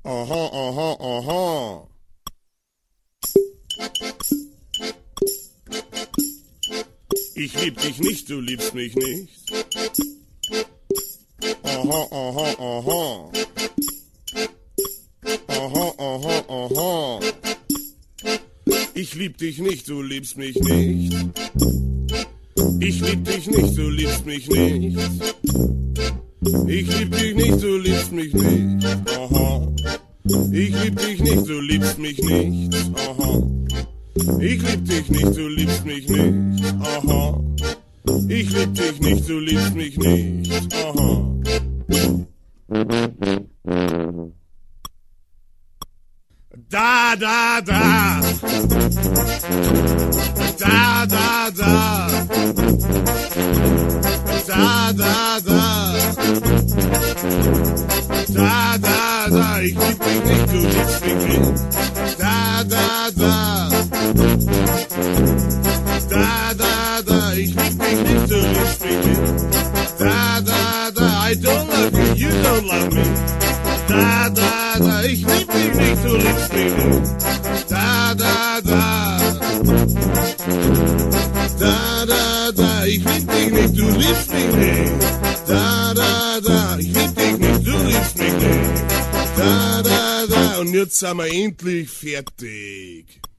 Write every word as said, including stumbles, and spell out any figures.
Aha, aha, aha. Ich lieb dich nicht, du liebst mich nicht. Aha, aha, aha. Aha, aha, aha. Ich lieb dich nicht, du liebst mich nicht. Ich lieb dich nicht, du liebst mich nicht. Ich lieb dich nicht, du liebst mich nicht. Aha. Ich lieb dich nicht, du liebst mich nicht. Aha. Ich lieb dich nicht, du liebst mich nicht. Aha. Ich lieb dich nicht, du liebst mich nicht. Aha. Da, da, da. Da, da, da. Da, da, da. Da, da, da. Ich lieb dich nicht, du liebst mich nicht. Da, da, da. Da, da, da. Ich lieb dich nicht, du liebst mich nicht. Da, da, da. I don't love you, you don't love me. Da, da, da. Ich lieb dich nicht, du liebst mich nicht. Da, da, da. Da, da, da. Ich lieb dich nicht, du liebst mich nicht. Da, da, da. Ich lieb dich nicht, du liebst mich nicht. Da, da, da. Und jetzt sind wir endlich fertig.